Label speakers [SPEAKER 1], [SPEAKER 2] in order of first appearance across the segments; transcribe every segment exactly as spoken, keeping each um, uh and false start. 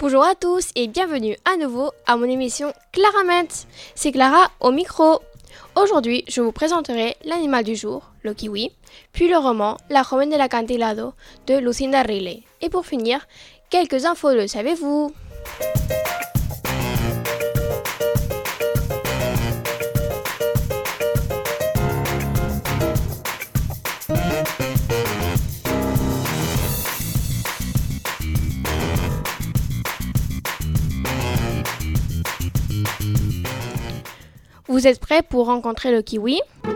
[SPEAKER 1] Bonjour à tous et bienvenue à nouveau à mon émission Claramente. C'est Clara au micro. Aujourd'hui, je vous présenterai l'animal du jour, le kiwi, puis le roman La joven del acantilado de Lucinda Riley. Et pour finir, quelques infos, le savez-vous? Vous êtes prêts pour rencontrer le kiwi?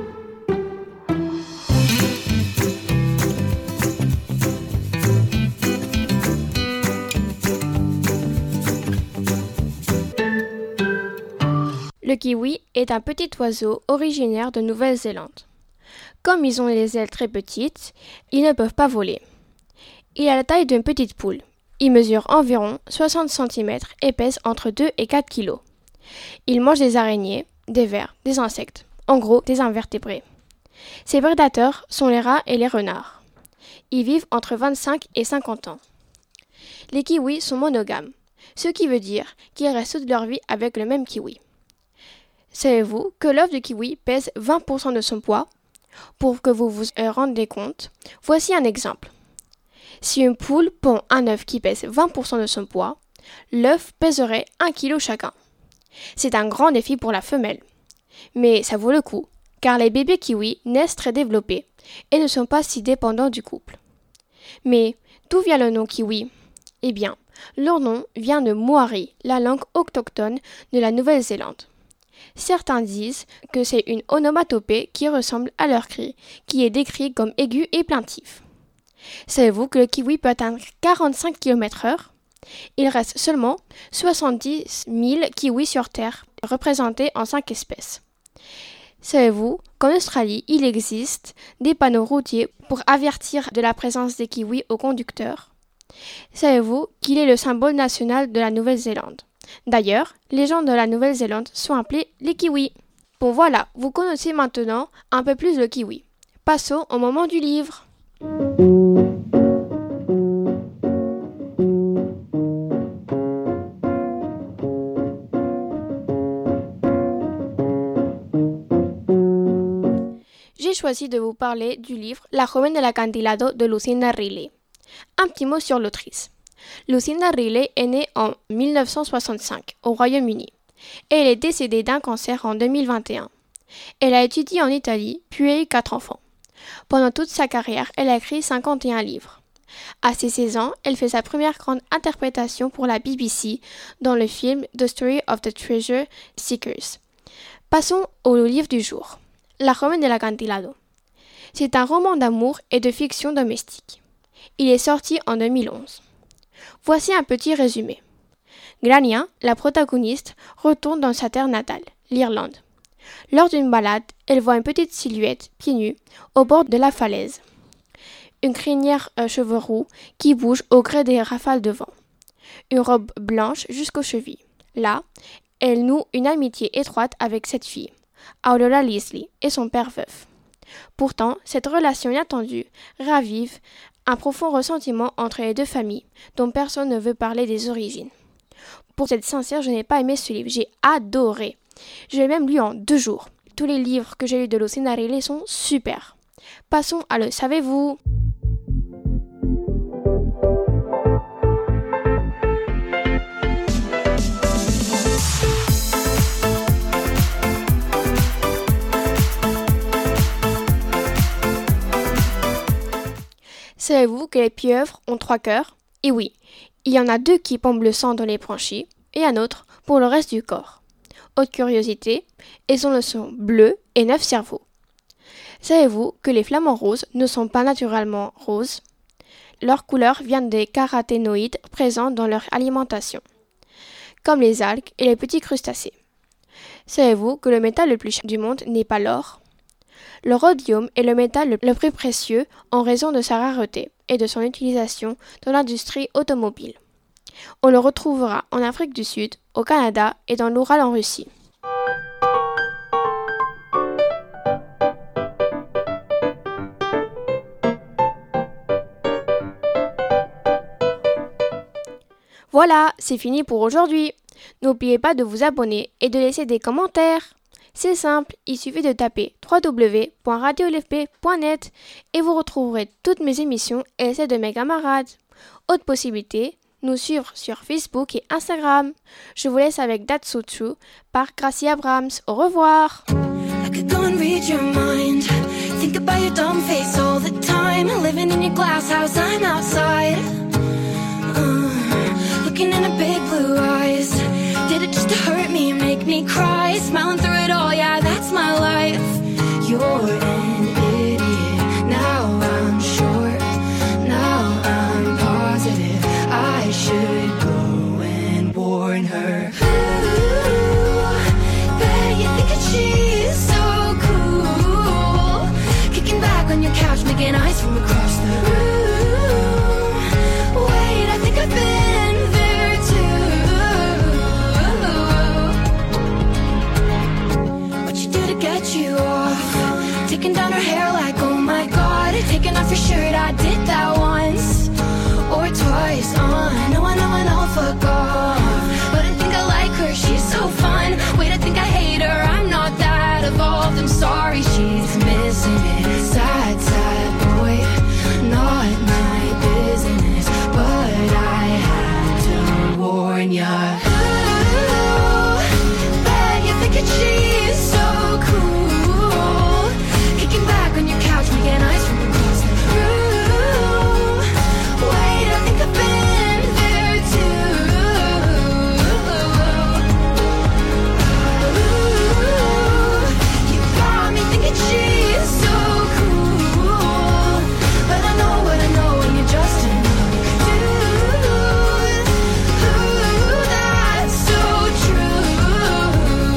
[SPEAKER 1] Le kiwi est un petit oiseau originaire de Nouvelle-Zélande. Comme ils ont les ailes très petites, ils ne peuvent pas voler. Il a la taille d'une petite poule. Il mesure environ soixante centimètres et pèse entre deux et quatre kilos. Il mange des araignées, des vers, des insectes, en gros des invertébrés. Ses prédateurs sont les rats et les renards. Ils vivent entre vingt-cinq et cinquante ans. Les kiwis sont monogames, ce qui veut dire qu'ils restent toute leur vie avec le même kiwi. Savez-vous que l'œuf de kiwi pèse vingt pour cent de son poids? Pour que vous vous rendiez compte, voici un exemple. Si une poule pond un œuf qui pèse vingt pour cent de son poids, l'œuf pèserait un kilo chacun. C'est un grand défi pour la femelle. Mais ça vaut le coup, car les bébés kiwis naissent très développés et ne sont pas si dépendants du couple. Mais d'où vient le nom kiwi? Eh bien, leur nom vient de Maori, la langue autochtone de la Nouvelle-Zélande. Certains disent que c'est une onomatopée qui ressemble à leur cri, qui est décrit comme aigu et plaintif. Savez-vous que le kiwi peut atteindre quarante-cinq kilomètres heure? Il reste seulement soixante-dix mille kiwis sur Terre, représentés en cinq espèces. Savez-vous qu'en Australie, il existe des panneaux routiers pour avertir de la présence des kiwis aux conducteurs? Savez-vous qu'il est le symbole national de la Nouvelle-Zélande? D'ailleurs, les gens de la Nouvelle-Zélande sont appelés les kiwis. Bon voilà, vous connaissez maintenant un peu plus le kiwi. Passons au moment du livre. J'ai choisi de vous parler du livre La joven del acantilado de Lucinda Riley. Un petit mot sur l'autrice. Lucinda Riley est née en mille neuf cent soixante-cinq au Royaume-Uni et elle est décédée d'un cancer en deux mille vingt et un. Elle a étudié en Italie puis a eu quatre enfants. Pendant toute sa carrière, elle a écrit cinquante et un livres. À ses seize ans, elle fait sa première grande interprétation pour la B B C dans le film The Story of the Treasure Seekers. Passons au livre du jour. La joven del acantilado. C'est un roman d'amour et de fiction domestique. Il est sorti en deux mille onze. Voici un petit résumé. Grania, la protagoniste, retourne dans sa terre natale, l'Irlande. Lors d'une balade, elle voit une petite silhouette, pieds nus, au bord de la falaise. Une crinière à cheveux roux qui bouge au gré des rafales de vent. Une robe blanche jusqu'aux chevilles. Là, elle noue une amitié étroite avec cette fille, Aurora Leslie, et son père veuf. Pourtant, cette relation inattendue ravive un profond ressentiment entre les deux familles, dont personne ne veut parler des origines. Pour être sincère, je n'ai pas aimé ce livre, j'ai adoré. Je l'ai même lu en deux jours. Tous les livres que j'ai lus de Lucinda Riley sont super. Passons à le savez-vous? Savez-vous que les pieuvres ont trois cœurs? Et oui, il y en a deux qui pompent le sang dans les branchies et un autre pour le reste du corps. Autre curiosité, elles ont le sang bleu et neuf cerveaux. Savez-vous que les flamants roses ne sont pas naturellement roses? Leur couleur vient des caroténoïdes présents dans leur alimentation, comme les algues et les petits crustacés. Savez-vous que le métal le plus cher du monde n'est pas l'or? Le rhodium est le métal le plus précieux en raison de sa rareté et de son utilisation dans l'industrie automobile. On le retrouvera en Afrique du Sud, au Canada et dans l'Oural en Russie. Voilà, c'est fini pour aujourd'hui. N'oubliez pas de vous abonner et de laisser des commentaires. C'est simple, il suffit de taper w w w point radio l f p point net et vous retrouverez toutes mes émissions et celles de mes camarades. Autre possibilité, nous suivre sur Facebook et Instagram. Je vous laisse avec That's So True par Gracie Abrams. Au revoir.
[SPEAKER 2] I could go and read your mind. Think about your dumb face all the time. Living in your glass house, I'm outside. Uh, looking in her big blue eyes. Did it just to hurt me, make me cry? Smiling through it all, yeah, that's my life. You're an idiot. Now I'm sure. Now I'm positive. I should go and warn her. Ooh, bet you think that she's so cool. Kicking back on your couch, making eyes from across the room. Wait, I think I've been there too. What you do to get you off? Taking down her hair like, oh my god. Taking off your shirt, I did that once or twice. Uh, I know, I know, I know, fuck off. But I think I like her, she's so fun. Wait, I think I hate her, I'm not that evolved. I'm sorry, she's missing it. Sad, sad boy, not my business. But I had to warn ya. Ooh, bet you think that she's so cool. Kicking back on your couch, making eyes from across the room. Wait, I think I've been there too. Ooh, you got me thinking she's so cool. But I know what I know, and you're just another dude. Ooh, that's so true.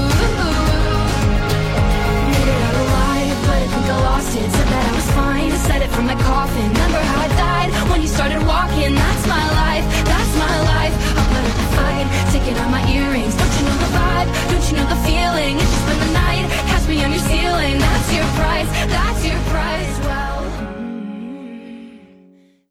[SPEAKER 2] Made it out alive, but I think I lost it. Said that I was fine, said it from my coffin. Remember how I died when you started walking? That's my life, that's my life. I'll put up a fight, taking out my earrings. Don't you know the vibe? Don't you know the feeling? It's just been the night, catch me on your ceiling. That's your price, that's your price.